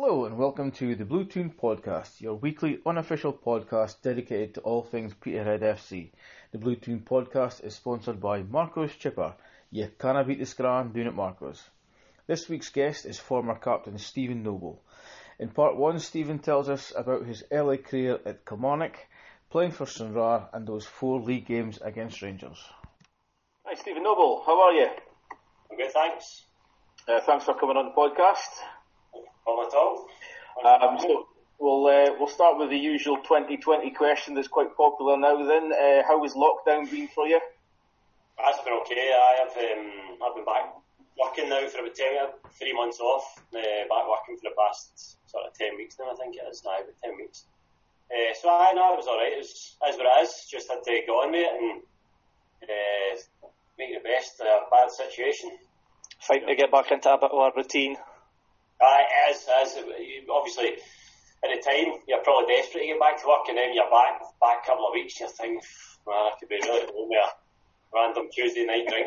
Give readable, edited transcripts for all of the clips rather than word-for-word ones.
Hello and welcome to the Blue Toon Podcast, your weekly unofficial podcast dedicated to all things Peterhead FC. The Blue Toon Podcast is sponsored by Marco's Chipper. You canna beat the scran doing it Marco's. This week's guest is former captain Stephen Noble. In part 1, Stephen tells us about his early career at Kilmarnock, playing for Stranraer and those 4 league games against Rangers. Hi Stephen Noble, how are you? I'm good, thanks. Thanks for coming on the podcast. Not at all. So we'll start with the usual 2020 question that's quite popular now. Then, how has lockdown been for you? That's been okay. I've been back working now for about 3 months off. Back working for the past sort of 10 weeks now. I think it is now, about 10 weeks. So I know it was alright. It was as what it is. Just had to get on with it and make the best of a bad situation. Fighting to get back into a bit of a routine. As obviously at the time you're probably desperate to get back to work, and then you're back a couple of weeks, you think, man, I could be really home with a random Tuesday night drink.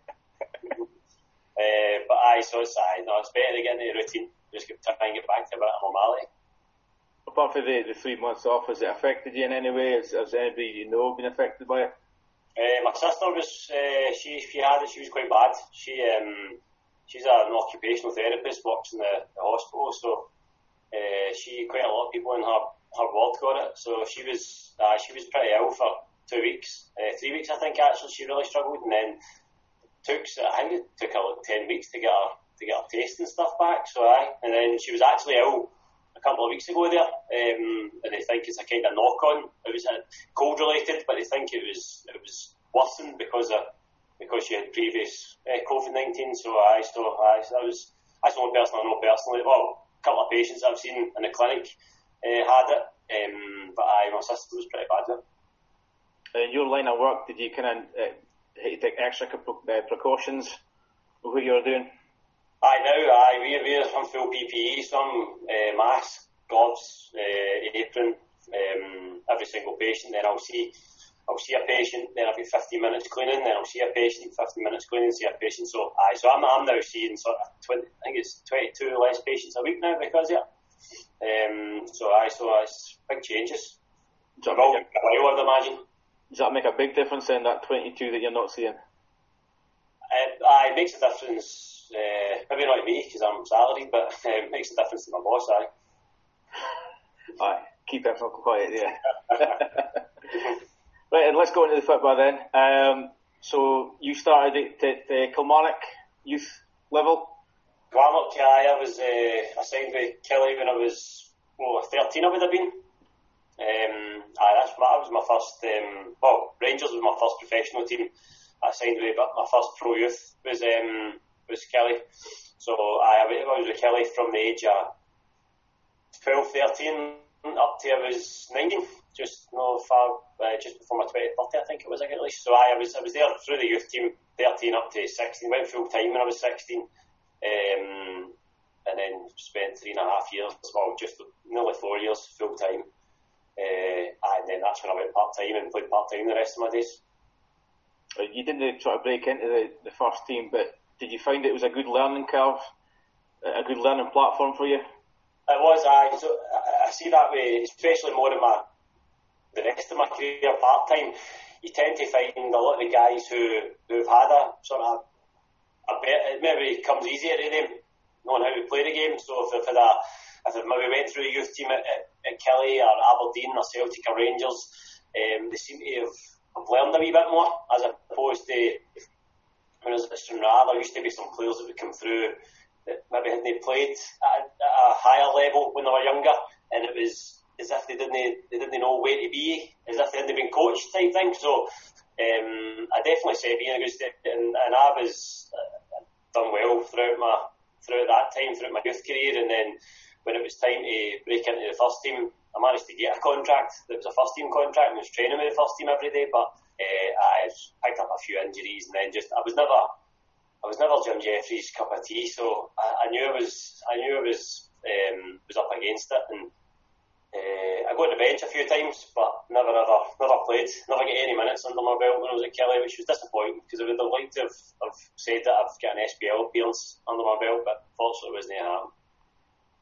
So it's better to get into the routine, just try and get back to a bit of normality. Apart from the 3 months off, has it affected you in any way? Has anybody you know been affected by it? My sister was she had it. She was quite bad. She's an occupational therapist, works in the hospital, so quite a lot of people in her ward got it. So she was pretty ill for 2 weeks, 3 weeks I think actually. She really struggled, and then I think it took her like 10 weeks to get her taste and stuff back. And then she was actually ill a couple of weeks ago there, and they think it's a kind of knock on. It was cold related, but they think it was worsened because she had previous COVID-19, so that's the only person I know personally. Well, a couple of patients I've seen in the clinic had it, but my sister was pretty bad with it. In your line of work, did you kind of take extra precautions with what you were doing? We're on full PPE, some mask, gloves, apron, every single patient. Then I'll see a patient, then I'll be 15 minutes cleaning, then I'll see a patient, 15 minutes cleaning, see a patient. So I'm now seeing sort of 20, I think it's 22 less patients a week now because of it. So it's big changes. I would imagine. Does that make a big difference in that 22 that you're not seeing? It makes a difference, maybe not to me because I'm salaried, but it makes a difference to my boss, keep everyone quiet, yeah. Right, and let's go into the football then. So you started at Kilmarnock youth level? Kilmarnock, I was assigned with Kelly when I was 13 I would have been. That was my first, Rangers was my first professional team I signed with, but my first pro youth was Kelly. So I was with Kelly from the age of 12, 13 up to I was 19. Just before my 20th birthday, I think it was, I got released. So I was there through the youth team, 13 up to 16. Went full time when I was 16, and then spent 3.5 years, just nearly 4 years full time. And then that's when I went part time and played part time the rest of my days. You didn't try to break into the first team, but did you find it was a good learning curve, a good learning platform for you? It was. So I see that way, especially more in the rest of my career part-time. You tend to find a lot of the guys who've had a sort of it maybe comes easier to them knowing how to play the game. So if they've maybe went through a youth team at Kelly or Aberdeen or Celtic or Rangers, they seem to have learned a wee bit more, as opposed to when I was at Stranraer. There used to be some players that would come through that maybe hadn't played at a higher level when they were younger, and it was as if they didn't know where to be, as if they hadn't been coached type thing. So I definitely say being a good step, and I was done well throughout that time, throughout my youth career, and then when it was time to break into the first team, I managed to get a contract that was a first team contract and was training with the first team every day, but I picked up a few injuries, and then I was never Jim Jeffries' cup of tea, so I knew I was up against it, and I got on the bench a few times, but never played, never got any minutes under my belt when I was at Kelly, which was disappointing because I would have liked to have said that I've got an SPL appearance under my belt, but fortunately it wasn't happen.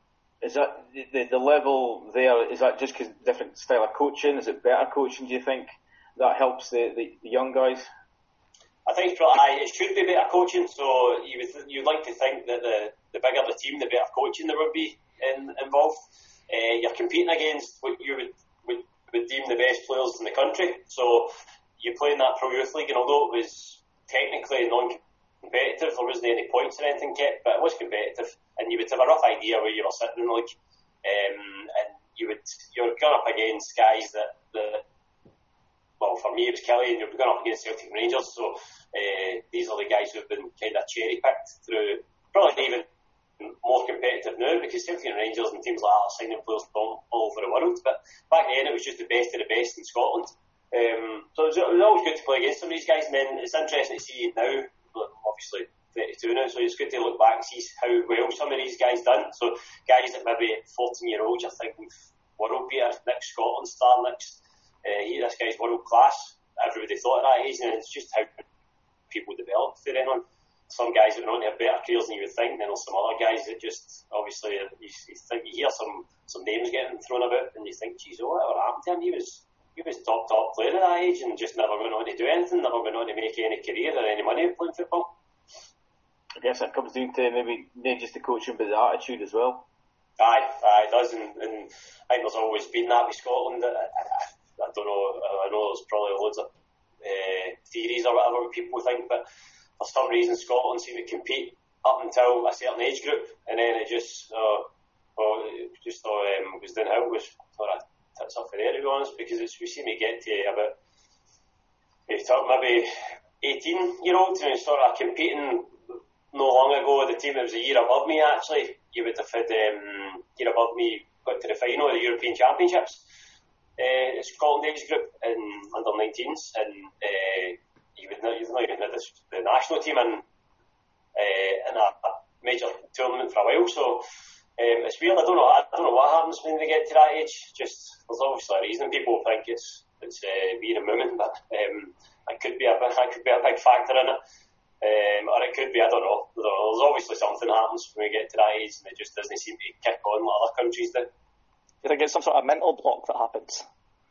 Is that the level there? Is that just because different style of coaching? Is it better coaching? Do you think that helps the young guys? I think it should be better coaching. So you'd like to think that the bigger the team, the better coaching there would be involved. You're competing against what you would deem the best players in the country. So you're playing that Pro Youth League, and although it was technically non-competitive, there wasn't any points or anything kept, but it was competitive, and you would have a rough idea where you were sitting in the league, and you're going up against guys that well, for me it was Kelly, and you're going up against Celtic and Rangers, so these are the guys who've been kind of cherry-picked through, probably even more competitive now, because Celtic and Rangers and teams like that are signing players from all over the world, but back then it was just the best of the best in Scotland. So it was always good to play against some of these guys, and then it's interesting to see now, obviously 32 now, so it's good to look back and see how well some of these guys done. So guys that maybe 14-year-olds are thinking world beater, next Scotland star, next this guy's world class. Everybody thought of that age, and it's just how people develop for then on. Some guys that went on to have better careers than you would think, and then there's some other guys that just obviously you hear some names getting thrown about, and you think, geez, whatever happened to him? He was top player at that age and just never went on to do anything, never went on to make any career or any money playing football. I guess that comes down to maybe not just the coaching but the attitude as well. Aye, it does, and I think there's always been that with Scotland. I don't know, I know there's probably loads of theories or whatever people think, but for some reason Scotland seem to compete up until a certain age group, and then it just goes downhill, with sort of tits up for there, to be honest, because we seem to get to about maybe 18-year-olds and sort of competing. No long ago, the team that was a year above me, actually, you would have had year above me got to the final of the European Championships, Scotland age group in under 19s, and you've not even had the national team in a major tournament for a while. So it's weird. I don't know what happens when they get to that age. Just there's obviously a reason. People think it's being a woman, but it could be a big factor in it. Or it could be, I don't know. There's obviously something happens when we get to that age, and it just doesn't seem to kick on like other countries do. Do you think it's some sort of mental block that happens?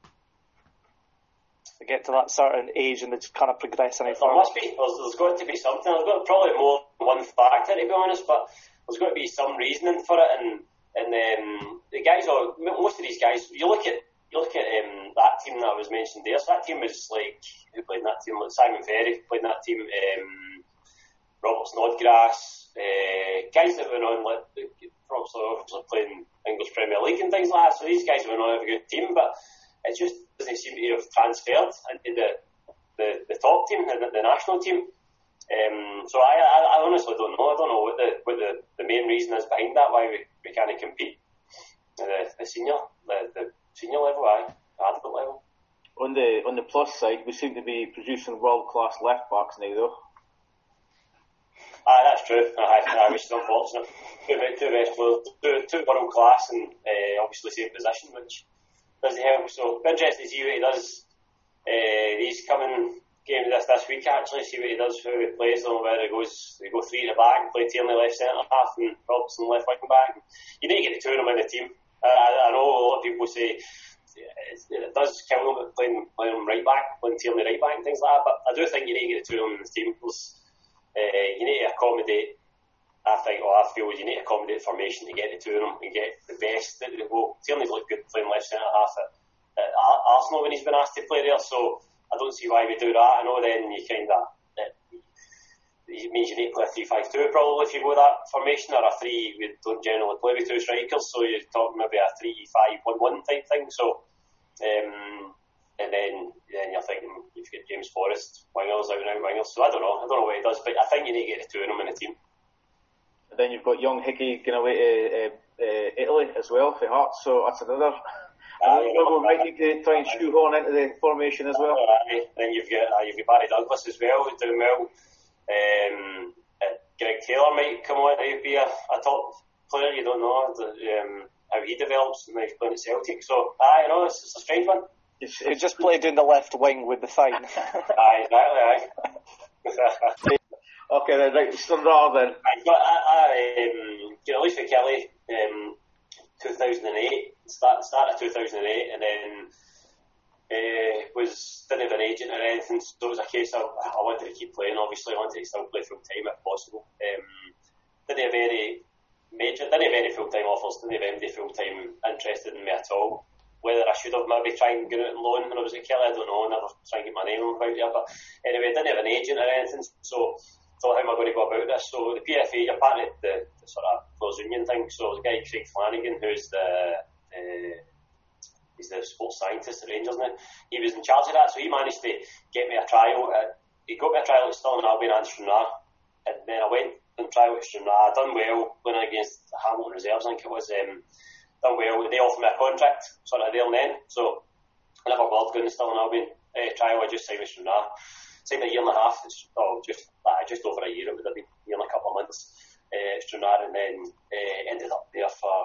They get to that certain age and they just kind of progress any further? There must be. There's got to be something. There's got probably more than one factor, to be honest, but there's got to be some reasoning for it. And the guys, most of these guys, you look at that team that was mentioned there. So that team was like, who played in that team? Like Simon Ferry played in that team. Robert Snodgrass, guys that went on, like obviously playing English Premier League and things like that. So these guys went on to have a good team, but it just doesn't seem to have transferred into the top team, the national team. So I honestly don't know. I don't know what the main reason is behind that. Why we can't compete at the senior level, adult level. On the plus side, we seem to be producing world class left backs now, though. That's true. Which is unfortunate. Two best players, two world class, and obviously same position, which doesn't help. So, interesting to see what he does. He's coming game this week actually. See what he does, how he plays them, whether they go three at the back, play Tierney left centre half, and Robson left wing back. You need to get the two of them in the team. I know a lot of people say it does kill them playing them right back, playing Tierney right back and things like that. But I do think you need to get the two of them in the team. You need to accommodate. I feel you need to accommodate formation to get the two of them and get the best. Tierney's looked good playing left centre half at Arsenal when he's been asked to play there, so I don't see why we do that. I know then you kind of it means you need to play a 3-5-2 probably if you go that formation, or a 3. We don't generally play with two strikers, so you're talking maybe a 3-5-1-1 type thing. So and then you're thinking you've got James Forrest wingers, out and out wingers. So I don't know what he does, but I think you need to get the two of them in the team. And then you've got young Hickey going away to Italy as well for Hearts, so that's another. We might need to try and shoehorn into the formation as well. Then you've got Barry Douglas as well, who's doing well. Greg Taylor might come on to be a top player. You don't know how he develops when he's playing at Celtic. So it's a strange one. He just played in the left wing with the fine. Exactly. Okay, then, right, Stranraer then. But at least with Kelly, 2008, start of 2008, and then didn't have an agent or anything, so it was a case of I wanted to keep playing. Obviously, I wanted to still play full time if possible. Didn't have any full time offers, didn't have anybody full time interested in me at all. Whether I should have maybe tried and get out on loan when I was at Kelly, I don't know. Never try and get my name out there, but anyway, didn't have an agent or anything, so thought, how am I going to go about this? So the PFA, you're part of the sort of Players Union thing. So the guy Craig Flanagan, who's he's the sports scientist at Rangers now, he was in charge of that, so he managed to get me a trial. He got me a trial at Stirling Albion and Stranraer, and then I went and trial at Stranraer. I done well playing against Hamilton Reserves, I think it was. Done well. They offered me a contract sort of there and then, so I never bothered going to Stirling Albion trial. I just signed with Stranraer. Signed a year and a half. Just over a year. It would have been a year and a couple of months. Stranraer, and then ended up there for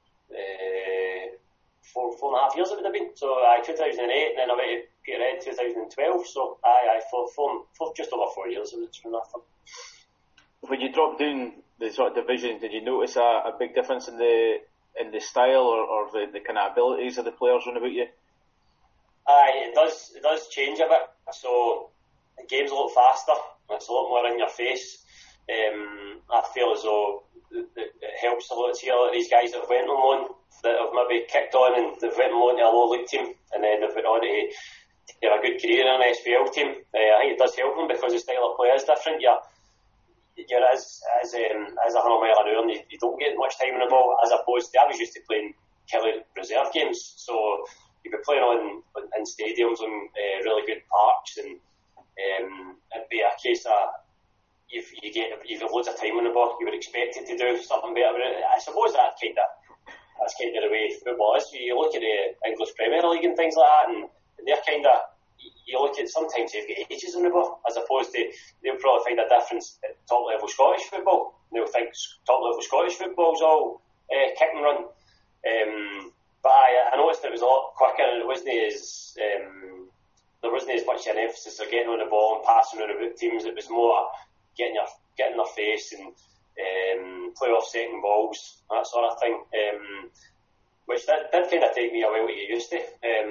4.5 years. It would have been. So 2008, and then I went to Peterhead 2012. So for just over 4 years. It was Stranraer. When you dropped down the sort of division, did you notice a big difference in the style or the kind of abilities of the players around about you? It does change a bit. So the game's a lot faster. It's a lot more in your face. I feel as though it helps a lot to see a lot of these guys that have went on loan, that have maybe kicked on and they've went on loan to a low league team, and then they've went on to have a good career in an SPL team. I think it does help them because the style of play is different. You're as a 100 mile an hour, and you don't get much time on the ball, as opposed to I was used to playing Kelly reserve games, so you'd be playing in stadiums on really good parks, and it'd be a case of you've got loads of time on the ball, you were expected to do something better. But I suppose that's kind of the way football is. You look at the English Premier League and things like that, and they're kind of, you look at, sometimes they've got ages on the ball, as opposed to they'll probably find a difference at top level Scottish football. They'll think top level Scottish football's all kick and run. But I noticed it was a lot quicker, and it wasn't as there wasn't as much an emphasis on getting on the ball and passing around about teams. It was more getting in their face and play off second balls, that sort of thing. Which did kind of take me away what you used to.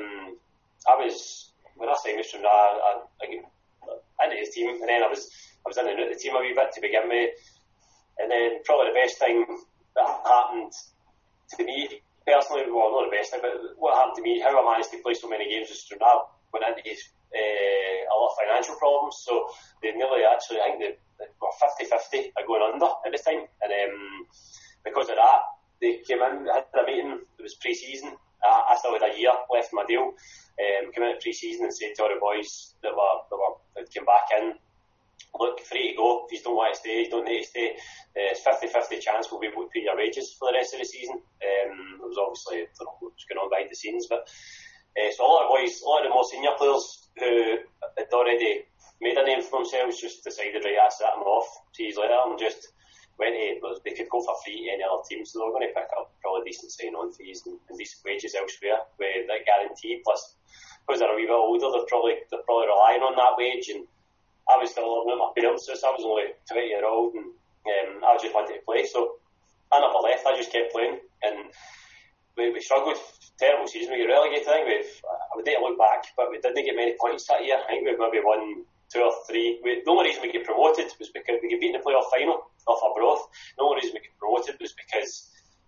When I signed with Stranraer, I got into his team, and then I was in and out of the team a wee bit to begin with. And then probably the best thing that happened to me personally, well, not the best thing, but what happened to me, how I managed to play so many games with Stranraer, went into a lot of financial problems. So they nearly actually, I think they were 50-50 going under at the time. And because of that, they came in, had a meeting, it was pre-season. I still had a year left in my deal. Came in at pre-season and said to all the boys that came back in, look, free to go. If you don't want to stay, you don't need to stay. It's 50-50 chance we'll be able to pay your wages for the rest of the season. There was obviously, I don't know what was going on behind the scenes, but so a lot of the more senior players who had already made a name for themselves just decided, right, I set them off 2 years later, and just went to, they could go for free to any other team, so they were going to pick up probably decent sign-on fees and decent wages elsewhere with that guarantee. Plus, because they're a wee bit older, they're probably relying on that wage, and I was still living with my parents, so I was only 20-year-old, and I just wanted to play, so I never left. I just kept playing, and we struggled. Terrible season. We got relegated. I think I would need to look back, but we didn't get many points that year. I think we've maybe won 2 or 3. The only reason we get promoted was because we got beat in the playoff final off Arbroath. The only reason we got promoted was because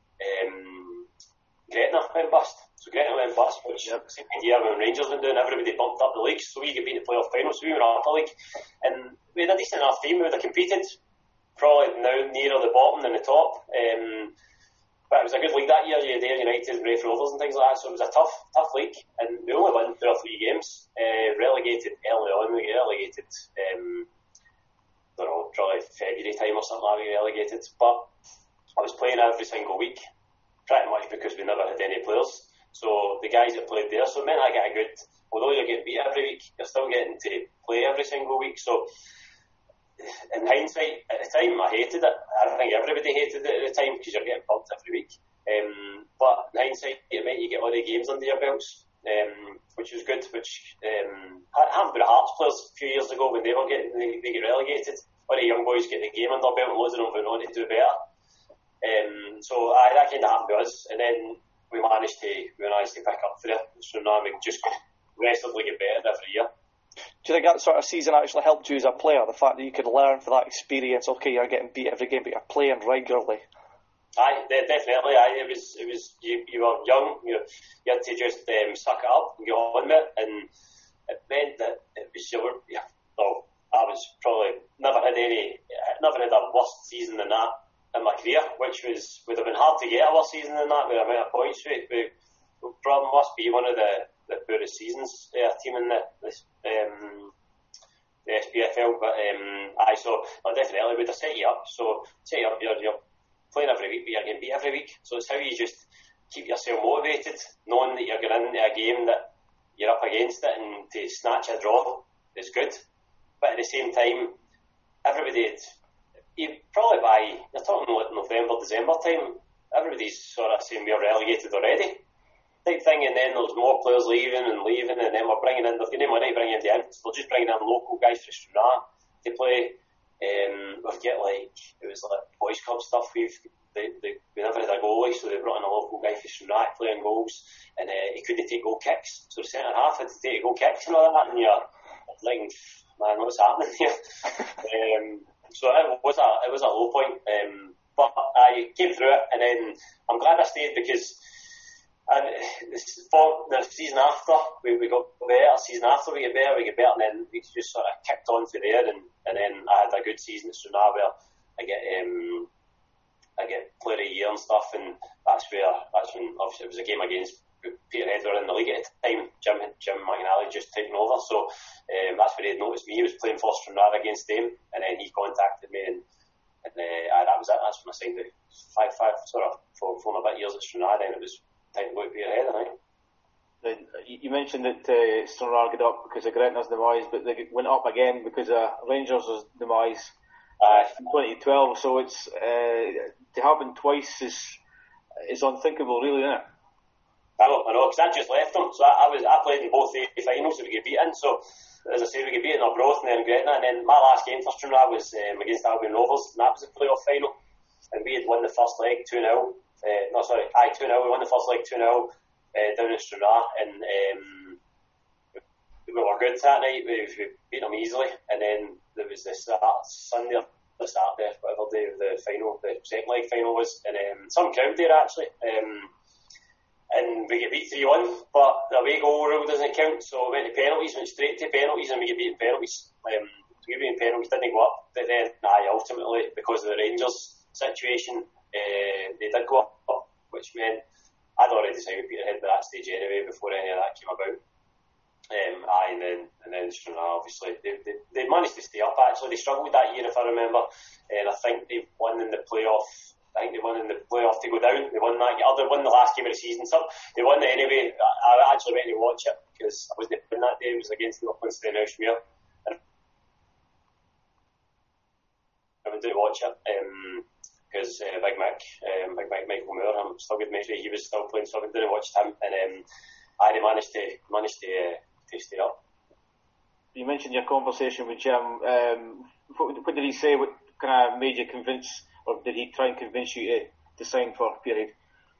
Gretna went bust. So Gretna went bust, which same idea when Rangers went down, everybody bumped up the leagues, so we got beat in the playoff final, so we were up the league. And we had a decent enough team, we would have competed, probably now nearer the bottom than the top. But it was a good league that year. You had Ayr United and Raith Rovers and things like that, so it was a tough league, and we only won 2 or 3 games. Relegated early on. We got relegated, I don't know, probably February time or something like that. We relegated, but I was playing every single week, pretty much because we never had any players. So the guys that played there, so it meant I get a good, although you're getting beat every week, you're still getting to play every single week. So in hindsight, at the time, I hated it. I think everybody hated it at the time because you're getting pumped every week. But in hindsight, it meant you get all the games under your belts, which was good. Which happened with the Hearts players a few years ago when they get relegated. All the young boys get the game under their belt, and loads of them went on to do better. So that kind of happened to us, and then we managed to pick up for it. So now we just progressively get better every year. Do you think that sort of season actually helped you as a player? The fact that you could learn from that experience. Okay, you're getting beat every game, but you're playing regularly. Aye, definitely. It was. You were young. You had to just suck it up and get on with it, and it meant that it was your. Yeah, well, I was probably never had a worse season than that in my career, which would have been hard to get a worse season than that with the amount of points rate. We probably must be one of the poorest seasons team in the SPFL, but so definitely would have set you up. So set you up, you're playing every week, but you're getting beat every week. So it's how you just keep yourself motivated, knowing that you're going into a game that you're up against it, and to snatch a draw is good. But at the same time, everybody, probably by, you're talking like November, December time, everybody's sort of saying we're relegated already type thing, and then there's more players leaving, and then we're bringing in, there's no money bringing in the ends, we're just bringing in local guys from Stranraer to play. We've got it was like boys club stuff. We never had a goalie, so they brought in a local guy from Stranraer playing goals, and he couldn't take goal kicks, so the centre half had to take goal kicks and all that, and you're like, man, what's happening here? So it was a low point, but I came through it, and then I'm glad I stayed, because for the season after we got better. Season after we get better, and then we just sort of kicked on from there, and then I had a good season at Stranraer where I get player of the year and stuff, and that's when obviously it was a game against Peterhead were in the league at the time. Jim McNally just taken over, so that's where he had noticed me. He was playing for Stranraer against them, and then he contacted me, and that was it. That's when I signed the 5 sort of 4 and a bit years at Stranraer. Then it was time to go to Peterhead, I think. You mentioned that Stranraer got up because of Gretna's demise, but they went up again because of Rangers' demise in 2012. So it's to happen twice is unthinkable, really, isn't it? I know, because I just left them. So I played in both the finals that we get beaten. So as I say, we get beaten Arbroath and then Gretna, and then my last game for Stranraer was against Albion Rovers, and that was a playoff final, and we had won the first leg 2-0. 2-0. We won the first leg 2-0 down in Stranraer, and we were good that night. We beat them easily, and then there was this Sunday or the Saturday, whatever day the final, the second leg final was, and some crowd there actually, and we get beat 3-1, but the away goal rule doesn't count, so we went straight to penalties, and we get beaten penalties. We beat penalties, didn't go up, but then ultimately, because of the Rangers situation, they did go up, which meant I'd already signed with Peterhead by that stage anyway, before any of that came about. And then Stranraer, obviously, they managed to stay up. Actually, they struggled that year, if I remember, and I think they won in the playoff. To go down. They won that year. They won the last game of the season. So they won it anyway. I actually went to watch it because I wasn't in that day. It was against the Uplands in Ellesmere, and I went to watch it. Because Big Mick, Michael Moore, I'm still good mates with, he was still playing, so I didn't watch him, and they managed to stay up. You mentioned your conversation with Jim. What did he say? What kind of made you convince, or did he try and convince you to sign for Peterhead?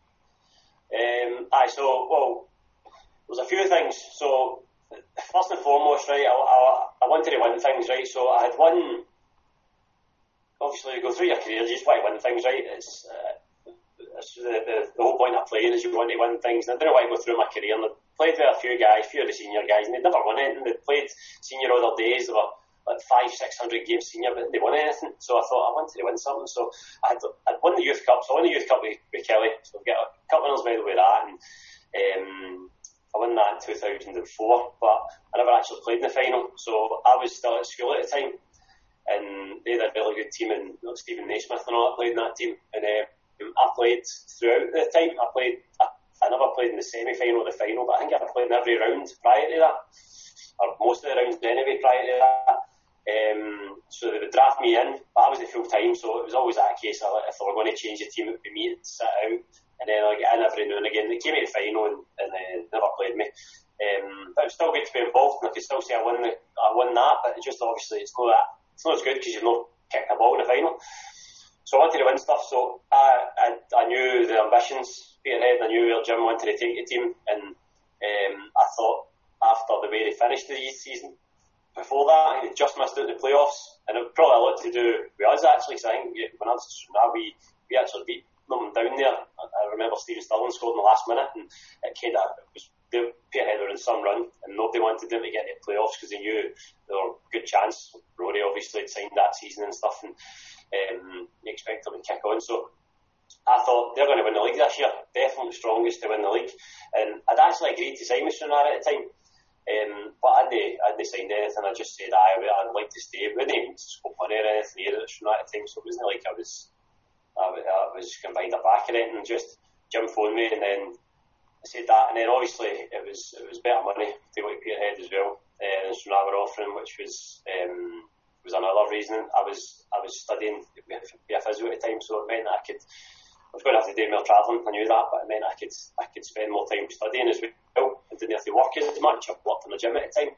Well, there's a few things. So first and foremost, right, I wanted to win things, right. So I had won. Obviously, you go through your career, you just want to win things, right? It's the whole point of playing is you want to win things. And I didn't want to go through my career, and I played with a few of the senior guys, and they'd never won anything. They'd played senior other days, they were like 500-600 games senior, but they won anything. So I thought I wanted to win something. So I'd won the youth cup. So I won the youth cup with Kelly. So I got a cup winners medal with that, and I won that in 2004. But I never actually played in the final. So I was still at school at the time. And they had a really good team, and Stephen Naismith and all that played in that team. And I played throughout the time. I never played in the semi-final or the final, but I think I played in every round prior to that, or most of the rounds anyway prior to that. So they would draft me in, but I was the full time, so it was always that case. If they were going to change the team, it would be me to sit out, and then I get in every now and again. They came to the final and never played me. But it was still good to be involved, and I could still say I won that, but it's just obviously it's not as good because you've not kicked a ball in the final. So I wanted to win stuff, so I knew the ambitions, Peterhead, I knew where Jim wanted to take the team, and I thought after the way they finished the season, before that, they just missed out the playoffs, and it probably a lot to do with us actually, because I think when I was we actually beat them down there. I remember Stephen Stirling scored in the last minute, and it kind of was Peterhead were in some run, and nobody wanted them to get into the playoffs because they knew there were a good chance. Rory obviously had signed that season and stuff, and you expect them to kick on. So I thought they're going to win the league this year, definitely strongest to win the league. And I'd actually agreed to sign with Stranraer at the time, but I hadn't signed anything. I just said I'd like to stay. We didn't scope money or anything here at Stranraer at the time, so it wasn't like I was going behind the back of it. And just Jim phoned me, and then I said that, and then obviously it was better money to go to Peterhead as well than Stranraer were offering, which was another reason. I was studying to be a physio at the time, so it meant that I was going to have to do more travelling. I knew that, but it meant I could spend more time studying as well, and didn't have to work as much. I worked in the gym at the time,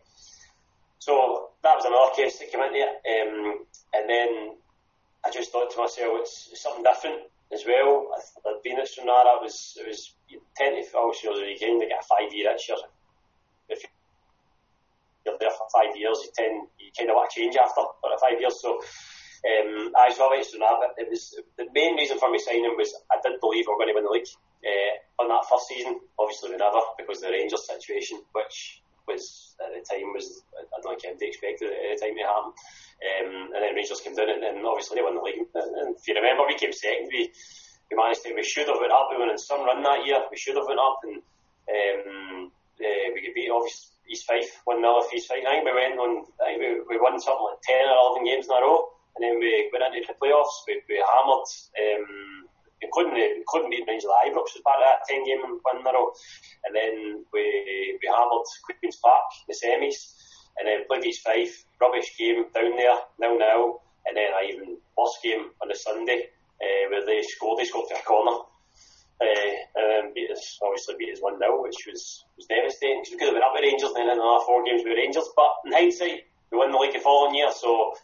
so that was another case that came into it. And then I just thought to myself, it's something different as well. I'd been at Stranraer. It was you tend to obviously you kind of get a 5-year itch. If you're there for 5 years, you kind of want to change after 5 years. So I saw it at Stranraer, but it was the main reason for me signing was I did believe we were going to win the league on that first season. Obviously we never, because of the Rangers situation, which was at the time I don't think anybody expected it at the time to happen. And then Rangers came down, and obviously they won the league. And if you remember, we came second. We should have went up. We went in some run that year. We should have went up, and we could beat obviously East Fife 1-0 if East Fife. I think we won something like 10 or 11 games in a row, and then we went into the playoffs. We hammered. We couldn't beat Rangers at Ibrox as part of that 10-game win in a row, and then we hammered Queen's Park in the semis, and then played East Fife, rubbish game down there, 0-0, and then an even worse game on the Sunday where they scored for a corner, and then beat us 1-0, which was devastating, because we could have been up with Rangers, and then in another 4 games with Rangers, but in hindsight we won the league the following year, so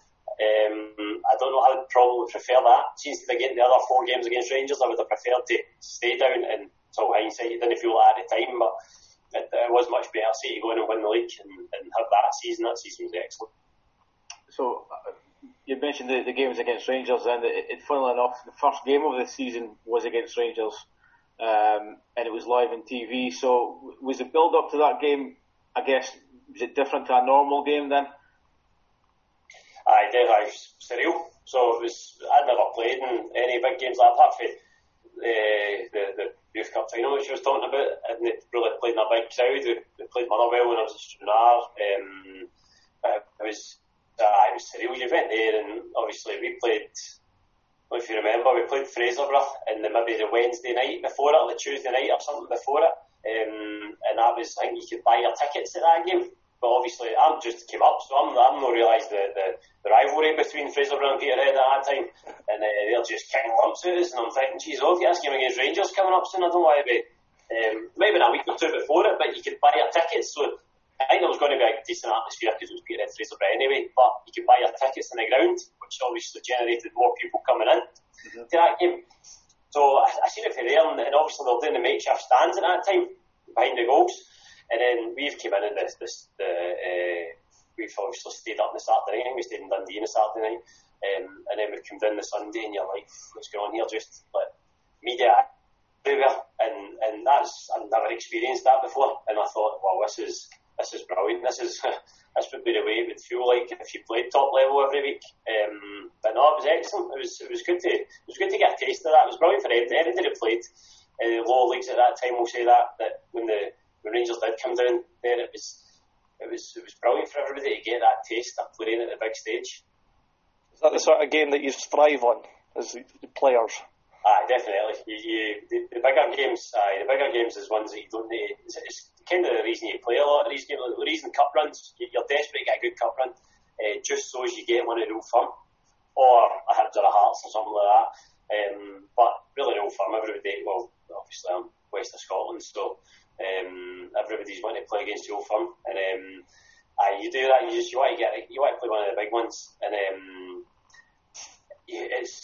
I don't know, I would probably prefer that. Since they get the other 4 games against Rangers, I would have preferred to stay down, and so hindsight, it didn't feel that at the time, but it was much better to go in and win the league and have that season. That season was excellent. So you mentioned the games against Rangers, and funnily enough, the first game of the season was against Rangers, and it was live on TV. So was the build up to that game, I guess, was it different to a normal game then? I did. I was surreal. So I'd never played in any big games like that, apart from the Youth Cup final which I was talking about, and they really played in a big crowd. We played Motherwell when I was at Stranraer. It was surreal. You went there, and obviously we played. If you remember, we played Fraserburgh, and maybe the Wednesday night before it, or the Tuesday night or something before it, and that was, I think you could buy your tickets at that game. But obviously, I'm just came up, so I'm not realised the rivalry between Fraserburgh and Peterhead at that time, and they're just kicking lumps at us, and I'm thinking, geez, oh, this game against Rangers coming up soon, I don't want to be. Maybe a week or 2 before it, but you could buy your tickets, so I think there was going to be a decent atmosphere because it was Peterhead Fraserburgh anyway, but you could buy your tickets in the ground, which obviously generated more people coming in to that game. So I seen it from there, and obviously they were doing the makeshift stands at that time behind the goals. And then we've came in and we've obviously stayed up on the Saturday night. We stayed in Dundee on the Saturday night, and then we come down the Sunday, and you're like, what's going on here? Just like media everywhere, and that's, I've never experienced that before. And I thought, well, this is brilliant. This would be the way it would feel like if you played top level every week. But no, it was excellent. It was good to get a taste of that. It was brilliant for everybody that played in the lower leagues at that time. We'll say that when Rangers did come down there, it was brilliant for everybody to get that taste of playing at the big stage. Is that the sort of game that you thrive on as the players? Aye, definitely. The bigger games is ones that you don't need. It's kind of the reason you play a lot of these games. The reason cup runs, you're desperate to get a good cup run, just so as you get one at Old Firm or a Hibs or a Hearts or something like that. But really, Old Firm, everybody. Well, obviously I'm west of Scotland, so. Everybody's wanting to play against the Old Firm, and you do that. You want to play one of the big ones, and it's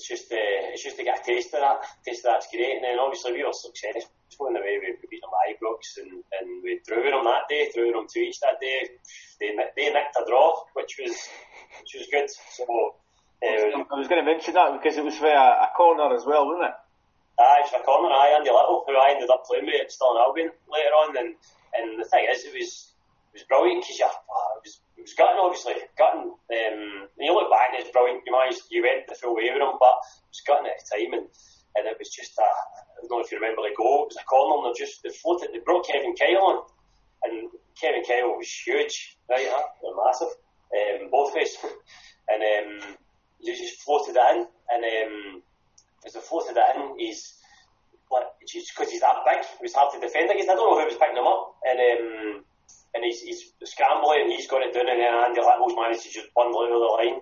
it's just to get a taste of that. That's great. And then obviously we were successful in the way we beat them Ibrox and we drew them that day, drew them 2 each that day. They nicked a draw, which was good. So I was going to mention that because it was for a corner as well, wasn't it? It's for a corner. Andy Little, who I ended up playing with at Stirling Albion later on, and the thing is, it was brilliant because it was gutting, obviously gutting. When you look back, it's brilliant. You went the full way with him, but it was gutting at the time, and it was just I don't know if you remember the goal. It was a corner, and they floated. They brought Kevin Kyle on, and Kevin Kyle was huge, right? They're massive, both ways, and they just floated it in, and as they floated it in, he's because he's that big, it was hard to defend against. I don't know who was picking him up, and he's scrambling, and he's got it down, and then Andy Little's managed to just bundle it over the line.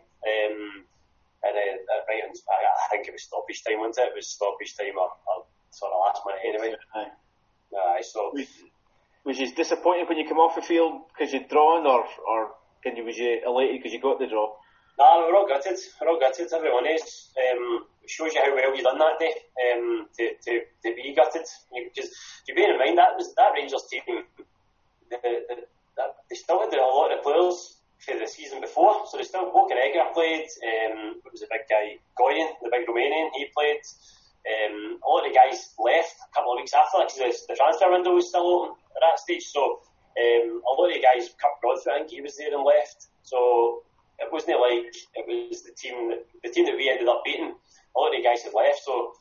Right, I think it was stoppage time, wasn't it? It was stoppage time or sort of last minute anyway. So was you disappointed when you come off the field because you'd drawn, or was you elated because you got the draw? No, we're all gutted. Everyone is. It shows you how well you done that day. To be gutted, because you bear in mind that Rangers team. They still had a lot of players for the season before, so they still Bocanegra played. It was a big guy, Goyen, the big Romanian. He played. A lot of the guys left a couple of weeks after that because the transfer window was still open at that stage. So a lot of the guys, Kirk Broadfoot, I think he was there and left. So it wasn't like it was the team that we ended up beating. A lot of the guys had left, so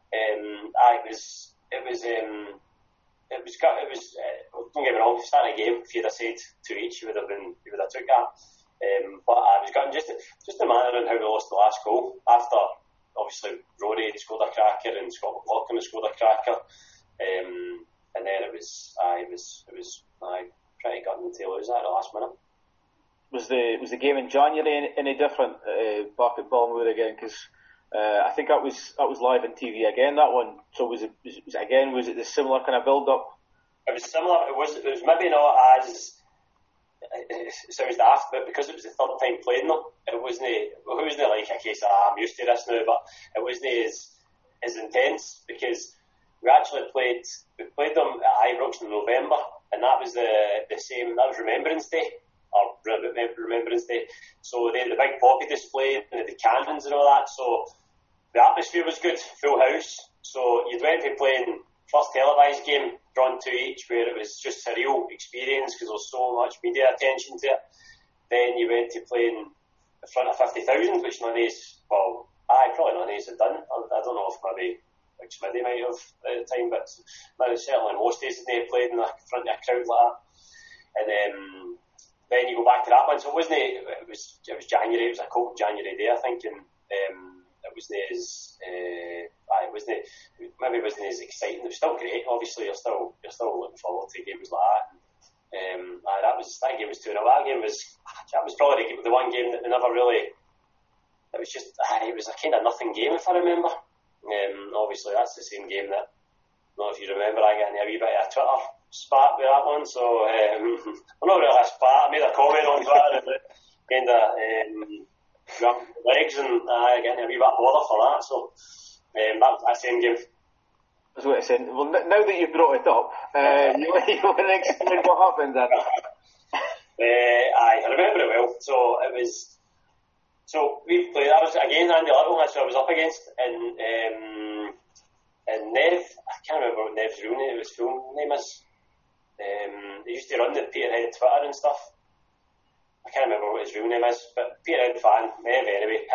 don't get me wrong, starting a game, if you'd have said 2 each, you would have took that. But I was gutted just the manner and how we lost the last goal after obviously Rory had scored a cracker and Scott McLaughlin had scored a cracker, and then it was pretty gutting to lose that at the last minute. Was the game in January any different back at Balmoor again? Because I think that was live on TV again, that one. So was it the similar kind of build up? It was similar. It was maybe not as it sounds daft, but because it was the third time playing them, it wasn't like a case of I'm used to this now, but it wasn't as intense because we played them at Ibrox in November, and that was the same. That was Remembrance Day. Or Remembrance Day, so they had the big poppy display and the cannons and all that, so the atmosphere was good, full house, so you'd went to playing first televised game, drawn 2 each, where it was just a real experience because there was so much media attention to it. Then you went to playing in front of 50,000, which none of these, probably none of these had done. I don't know if maybe like Smithy might have at the time, but certainly most days they played in front of a crowd like that. And then you go back to that one. So it was January. It was a cold January day, I think, and it wasn't as exciting. It was still great. Obviously, you're still looking forward to games like that. That game was 2-0. That was probably the one game that they never really. It was a kind of nothing game, if I remember. Obviously, that's the same game that. I don't know if you remember, I got in a wee bit of a Twitter spat with that one, so I'm not really a spat. I made a comment on Twitter and kind of legs, and I got in a wee bit of bother for that. So that same game. That's what I said. Well, now that you've brought it up, you want to explain what happened then? I remember it well. So it was. So we played. I was again Andy Little. That's who I was up against, and Nev, I can't remember what Nev's real name, his full name is. He used to run the Peterhead Twitter and stuff. I can't remember what his real name is, but Peterhead fan, Nev anyway.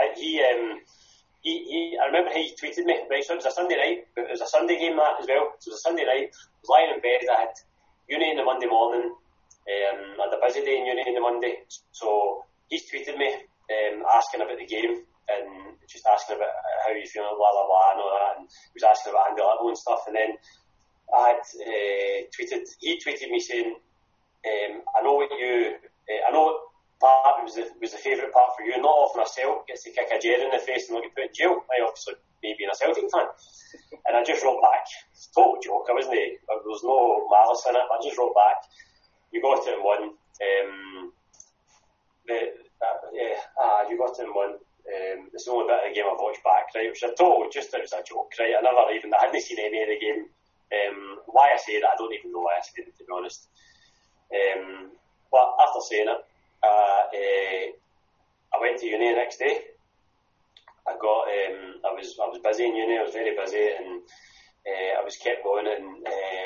I remember he tweeted me, right, so it was a Sunday night, but it was a Sunday game that as well. So it was a Sunday night, I was lying in bed, I had uni on the Monday morning, I had a busy day in uni on the Monday, so he's tweeted me, asking about the game, and just asking about how you feeling, blah blah blah, and all that, and he was asking about Andy Little and stuff, and then I had he tweeted me saying, I know what part was the favourite part for you, not often a Celtic gets to kick a Jerry in the face and not get put in jail, obviously me being a Celtic fan, and I just wrote back, total joke, there was no malice in it, I just wrote back, you got it and won, you got it and won, It's the only bit of the game I've watched back, right? Which I thought it was a joke, right? I hadn't seen any of the game. Why I say that, I don't even know why I said it, to be honest. But after saying it, I went to uni the next day. I was busy in uni. I was very busy, and I was kept going. And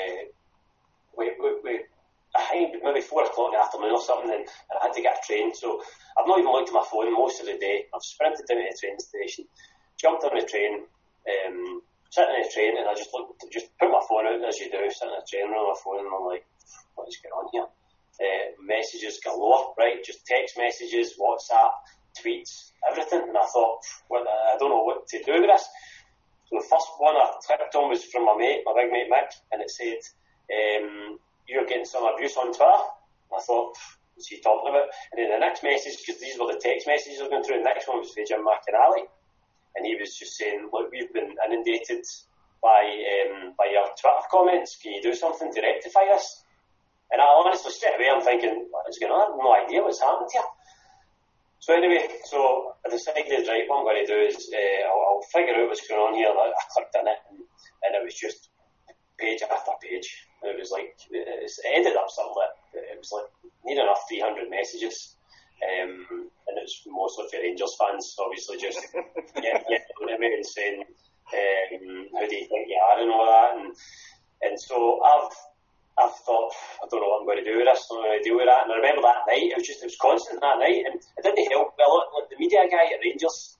I think maybe 4 o'clock in the afternoon or something, and I had to get a train. So I've not even looked at my phone most of the day. I've sprinted down to the train station, jumped on the train, sitting in the train, and I just put my phone out as you do, sitting in the train on my phone, and I'm like, what is going on here? Messages galore, right? Just text messages, WhatsApp, tweets, everything. And I thought, I don't know what to do with this. So the first one I clicked on was from my big mate Mick, and it said, you're getting some abuse on Twitter. I thought, what's he talking about? And then the next message, because these were the text messages I was going through, the next one was from Jim McInally, and he was just saying, look, we've been inundated by your Twitter comments. Can you do something to rectify this? And I honestly, straight away, I'm thinking, what is going on? I have no idea what's happened here. So anyway, I decided, right, what I'm going to do is I'll figure out what's going on here. I clicked on it, and it was just page after page. And it was like, it ended up something like, it was like near enough 300 messages. And it was mostly for Rangers fans, obviously, just on me and saying, how do you think you are and all that. And so I've thought, I don't know what I'm going to do with this, I'm going to deal with that. And I remember that night, it was constant that night, and it didn't help. Well, the media guy at Rangers,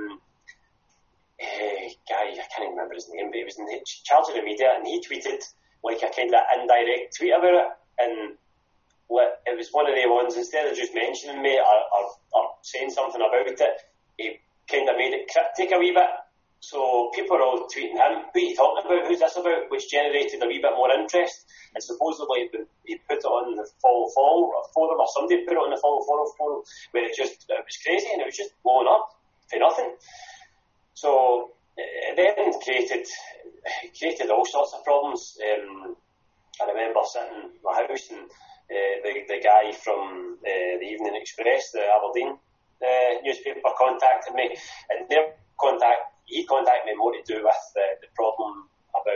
guy, I can't even remember his name, but he was in charge of the media, and he tweeted like a kind of indirect tweet about it, and it was one of the ones, instead of just mentioning me or saying something about it, he kind of made it cryptic a wee bit. So people are all tweeting him, who are you talking about, who's this about, which generated a wee bit more interest. And supposedly he put it on the Fall forum, or somebody put it on the Fall forum, where it was crazy, and it was just blowing up for nothing. So it then created all sorts of problems. I remember sitting in my house, and the guy from the Evening Express, the Aberdeen newspaper, contacted me, and he contacted me more to do with the problem about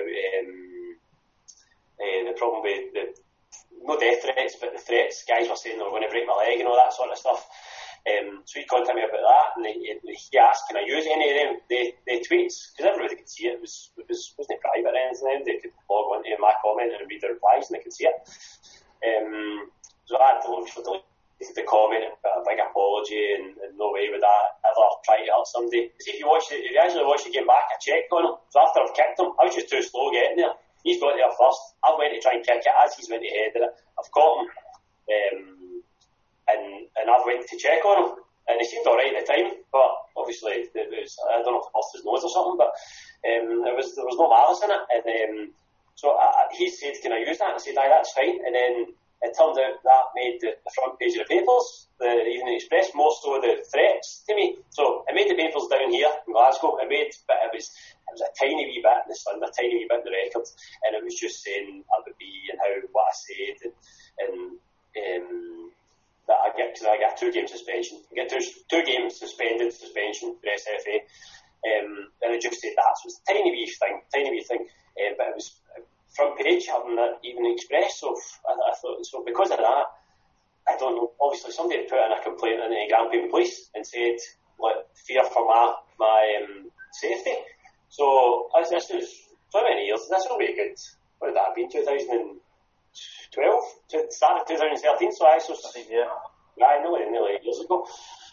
the problem with no death threats, but the threats. Guys were saying they were going to break my leg and all that sort of stuff. So he contacted me about that, and he asked, can I use any of them the tweets? Because everybody could see it. It wasn't private or anything. They could log on to my comment and read the replies, and they could see it. So I had to deleted the comment, a big apology, and no way would I ever try to hurt somebody. Because if you actually watch the game back, I checked on him. So after I've kicked him, I was just too slow getting there. He's got there first. I went to try and kick it as he's went to head it. I've caught him, and I've went to check on him, and he seemed alright at the time. But obviously, I don't know if it burst his nose or something, but there was no malice in it. And so he said, "Can I use that?" And I said, "Aye, that's fine." And then it turned out that made the front page of the papers, the Evening Express, more so the threats to me. So it made the papers down here in Glasgow. It was a tiny wee bit in the Sun, a tiny wee bit in the Record, and it was just saying RBB and what I said, and that I get 2 game suspension. I get 2 games suspension for SFA, and it just said that. So it's a tiny wee thing, but it was front page on the Evening Express. So I thought, so because of that, I don't know. Obviously, somebody had put in a complaint in the Grampian Police and said, fear for my safety. So this was so many years. This will be a good. What would that have been? 2012, start of 2013. So I know it nearly 8 years ago.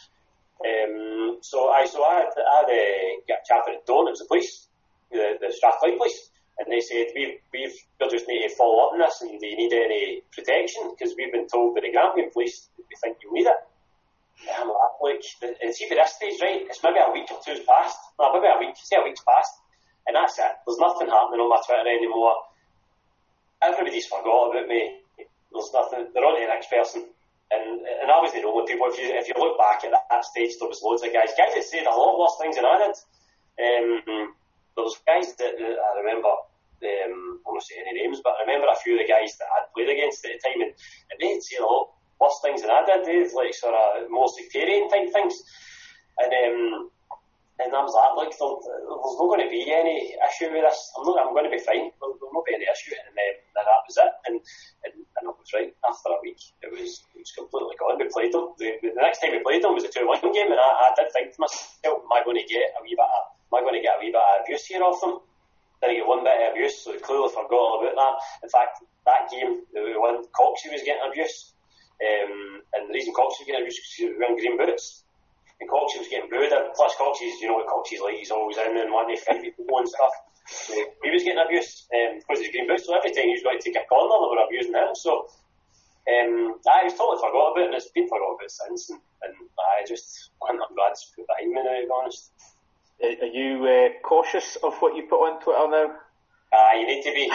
So I had got a chat with Dawn. It was the police, the Strathclyde police. And they said, we'll just need to follow up on this, and do you need any protection? Because we've been told by the Grampian Police that we think you'll need it. And I'm like, and see, for this stage, right, it's maybe a week or two's passed. No, maybe a week's passed. And that's it. There's nothing happening on my Twitter anymore. Everybody's forgot about me. There's nothing. They're on to the next person. And I was the only people. If you look back at that stage, there was loads of guys that said a lot worse things than I did. There was guys that I remember, I won't say any names, but I remember a few of the guys that I'd played against at the time, and they'd say a lot worse things than I did. They'd like sort of more sectarian type things. And I was like, look, there's not going to be any issue with this. I'm going to be fine. There'll not be any issue. And that was it. And I was right. After a week, it was completely gone. We played them. The next time we played them was a 2-1 game, and I did think to myself, am I going to get a wee bit of abuse here off them? Did I get one bit of abuse? So I clearly forgot all about that. In fact, that game that we won, Coxey was getting abuse. And the reason Coxey was getting abuse was because we were wearing green boots. And Coxey was getting booed, plus Coxey's, you know what Coxey's like, he's always in and wanting to fight people and stuff. So he was getting abused because he's green boots, so every time he was going to take a corner, they were abusing him. So I was totally forgot about it, and it's been forgot about since. And I'm glad it's put behind me now, to be honest. Are you cautious of what you put on Twitter now? You need to be.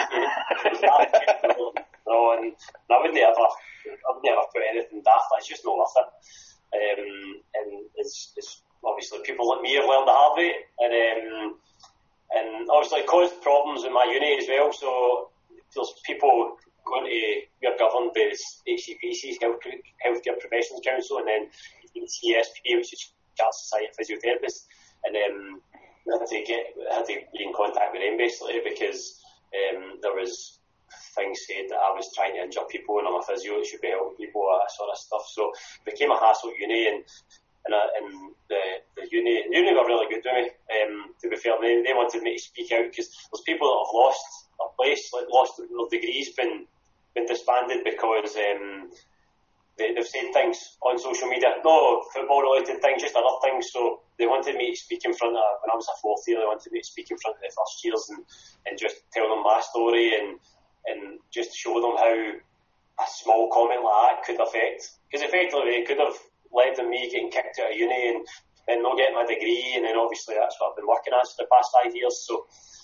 No, and I wouldn't ever put anything daft. It's just not worth it. And it's obviously people like me have learned the hard way, and obviously it caused problems in my uni as well. So there's people going to, we're governed by HCPC, Healthcare Professionals Council, and then CSP, which is Chartered Society of Physiotherapists, and I had to be in contact with them basically because there was things said that I was trying to injure people and I'm a physio, it should be helping people, that sort of stuff. So it became a hassle at uni, and the uni were really good to me. To be fair, they wanted me to speak out because there's people that have lost their place, like lost their degrees, been disbanded because they've said things on social media, no football related things, just other things. So they wanted me to speak in front of, when I was a fourth year, they wanted me to speak in front of the first years and just tell them my story and just show them how a small comment like that could affect. Because effectively it could have led to me getting kicked out of uni and then not getting my degree, and then obviously that's what I've been working on for the past 5 years. So,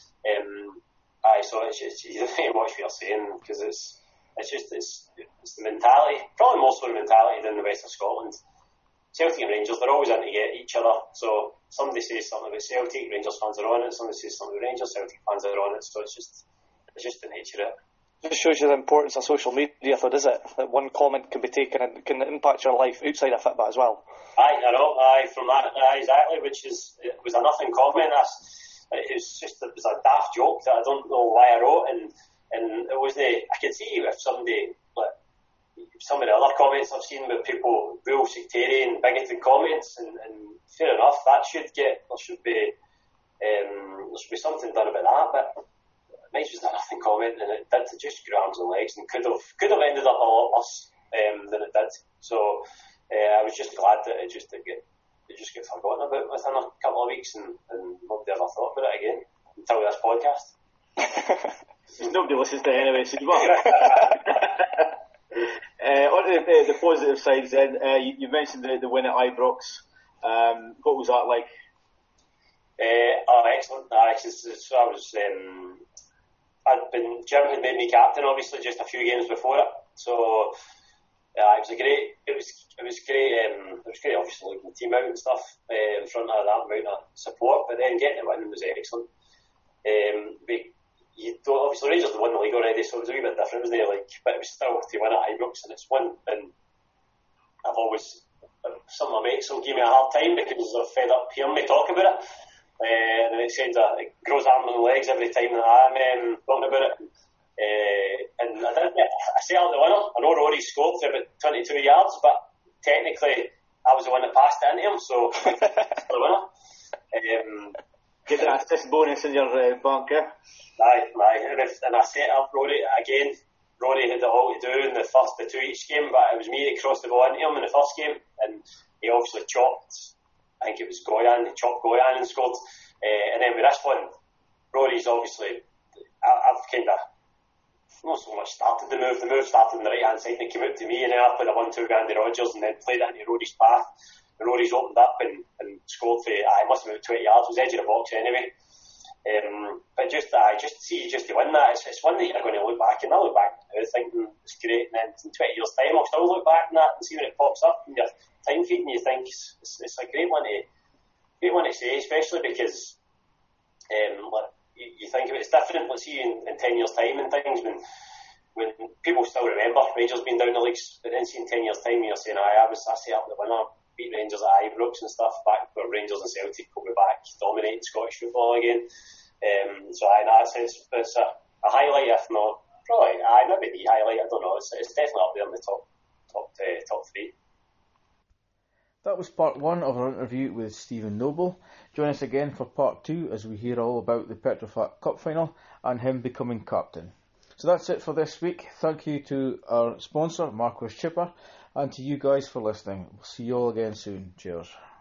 so it's just, you don't need to watch what you're saying, because it's the mentality, probably more so the mentality than the West of Scotland. Celtic and Rangers, they're always in to get each other. So somebody says something about Celtic, Rangers fans are on it. Somebody says something about Rangers, Celtic fans are on it. So it's just the nature of it. It just shows you the importance of social media, though, does it? That one comment can be taken and can impact your life outside of football as well. I know, from that, exactly, it was a nothing comment. It was a daft joke that I don't know why I wrote, and it was I could see if some of the other comments I've seen with people, real sectarian, bigoted comments, and fair enough, there should be something done about that, but mine was a nothing comment, and it did just grew arms and legs, and could have ended up a lot worse than it did. So I was just glad that it just get forgotten about within a couple of weeks, and nobody ever thought about it again until this podcast. Nobody listens to it anyway, so you must. On the positive sides then, you mentioned the win at Ibrox. What was that like? Excellent. So I was, Jim had made me captain, obviously, just a few games before it. So it was great. It was great, obviously, leaving the team out and stuff in front of that amount of support. But then getting the win was excellent. Obviously, Rangers had won the league already, so it was a wee bit different, wasn't it? But it was still to win at Ibrox, and it's won. And some of my mates will give me a hard time because they're fed up hearing me talk about it. And it grows arms and legs every time that I'm talking about it. And I set up the winner. I know Rory scored for about 22 yards, but technically I was the one that passed it into him, so the winner. Get that assist bonus in your bunker. Aye. And I set up Rory again. Rory had it all to do in the first two each game, but it was me that crossed the ball into him in the first game, and he obviously chopped. I think it was Goyan, he chopped Goyan and scored. And then with this one, Rory's obviously, I've kind of not so much started the move. The move started on the right hand side and it came out to me, and then I played a 1-2 Andy Rodgers and then played it into Rory's path. And Rory's opened up and scored for, I must have been 20 yards, it was edge of the box anyway. But just to win that, it's one that you're going to look back, and I'll look back thinking it's great, and then in 20 years' time I'll still look back on that and see when it pops up in your time feed, and you think it's a great one to say, especially because you think of it, it's different. Let's see in 10 years' time and things when people still remember Rangers being down the leagues, but then see in 10 years' time you're saying, I set up the winner beat Rangers at Ibrox and stuff, back where Rangers and Celtic will be back dominating Scottish football again. So in that sense, it's a highlight, if not, probably, maybe the highlight, I don't know, it's definitely up there in the top three. That was part 1 of our interview with Stephen Noble. Join us again for part 2 as we hear all about the Petrofac Cup final and him becoming captain. So that's it for this week. Thank you to our sponsor, Marcos Chipper, and to you guys for listening. We'll see you all again soon. Cheers.